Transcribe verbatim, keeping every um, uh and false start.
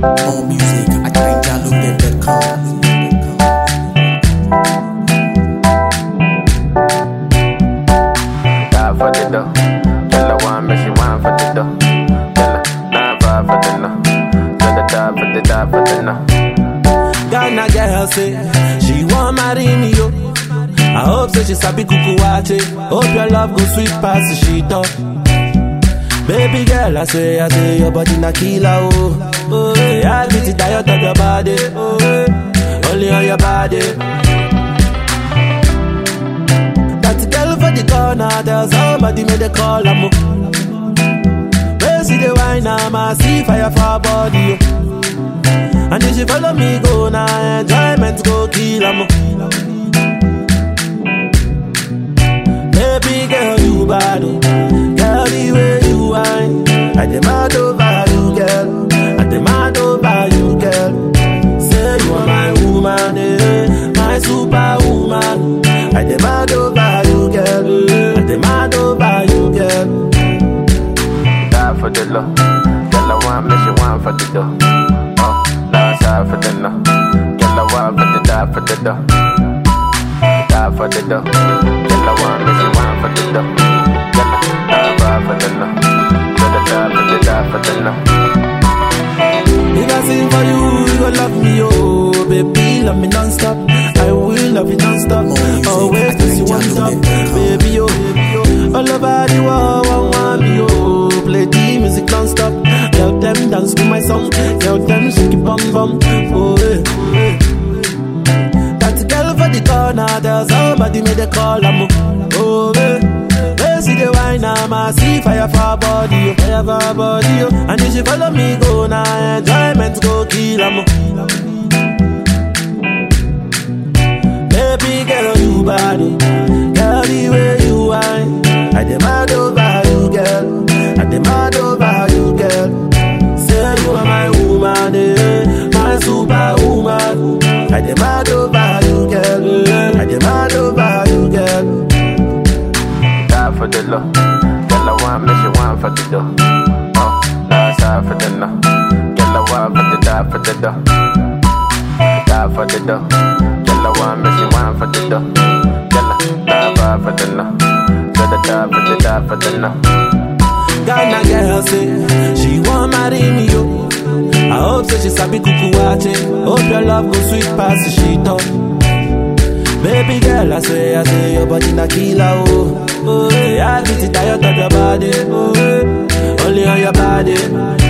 More music at ninja loaded dot com. Die for the dough. Tell her one, but she want for the dough. Tell her nine five for the no. Tell her die for the die for the no. Ghana girl say she want marry me yo. I hope say she sabi kuku wache. Hope your love go sweet past the shit up. Baby girl, I say, I say your body na killer oh. Oh, yeah, I get it diet of your body. Oh, yeah. Only on your body. That girl for the corner, there's somebody made a call. I'm up. Where see the wine, I'm a see fire for her body. Oh. And if she follow me, go now, enjoyment go kill. I'm up. Baby girl, you bad. Oh. Girl, the way you whine, I demand over you, girl. I demand over you, girl. Say you are my woman, eh, my superwoman. I demand over you, girl. I demand over you, girl. Die for the love. Girl, I want me, she want for the dough. Oh, now it's hard for the no. Girl, I want for the die for the dough. Die for the dough. Girl, I want me, she want for the dough. Girl, die for the no. Girl, die for the die for the no. If I sing for you, you gon' love me, oh baby, love me non-stop. I will love you non-stop. Always place you on top, baby, oh, baby, oh. All over the world, I want me, oh. Play the music non-stop. Tell them dance to my song. Tell them shake it bum bum. Oh, eh, oh, eh. That girl for the corner, there's somebody made a call. I'm oh, eh. See the wine, I'm a see fire for her body, oh, fire for her body, oh. And if she follow me, go now, enjoyment go kill, I'm baby girl, you bad, oh. Girl, the way you whine, I demand over you, girl. I demand over you, girl. Say you are my woman, eh, my superwoman. I demand over you, girl. I demand over you, girl. For the love, girl, I want me, she want for the dough. Oh, now it's hard for the no. Girl, I want for the die for the dough. Die for the dough. Girl, I want me, she want for the dough. Girl, die for the no. So the die for the die for the no. Ghana girl say she want marry me yo. I hope say she sabi kuku wache. Hope your love go sweet past the shit up. Baby girl, I say, I say your body na killer oh. Oh, yeah, I get it diet of your body. Oh, yeah. Only on your body.